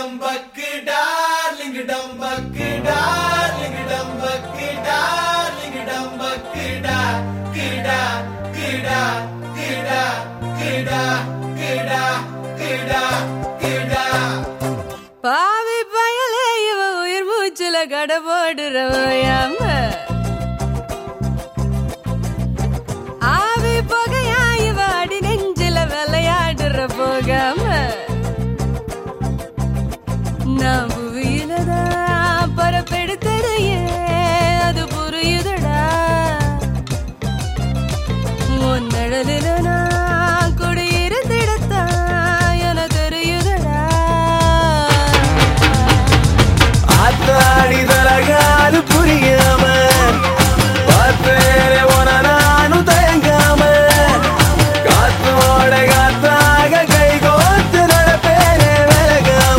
டம்பக்கு darling டம்பக்கு darling டம்பக்கு darling டம்பக்கு டா கிடா கிடா கிடா கிடா கிடா கிடா கிடா பாவி பயலே இவ உயிர் மூச்சுல கடபோடுறவையாம ஆவி போகையா இவ அடி நெஞ்சில விளையாடுற போகாம நான் புவியிலதான் பரப்பெடுத்ததையே அது புரியுதடா உன் நிழலில நான் குடியிருந்திடத்தான் என தெரியுதடா ஆத்தாடி தலகாது புரியாம பார்த்தேனே உன நானும் தயங்காம காத்தோட காத்தாக கை கோத்து நடப்பேனே விலகாம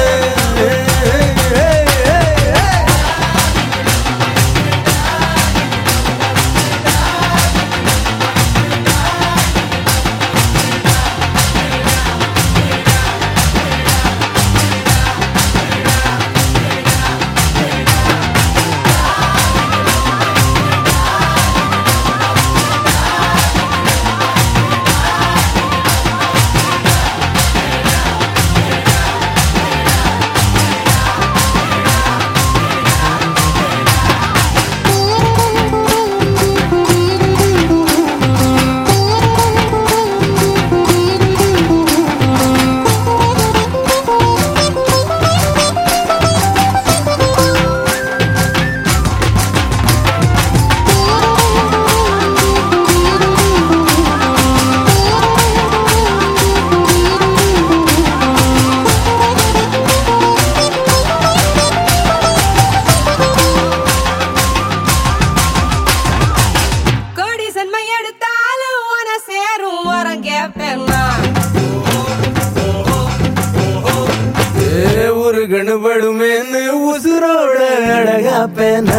ஒரு கணுபடுமேன்னு உசுரோட அழகா பேனா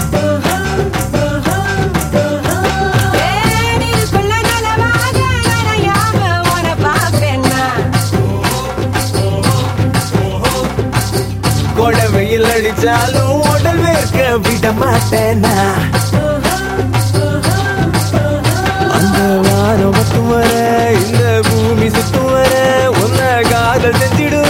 கொடை வெயில் அடிச்சாலும் உடல் வேர்க்க விட மாட்டேனா அந்த வானம் மட்டும் வர இந்த பூமி சுத்தும் வர உன்ன காதல் செஞ்சிடுவேன்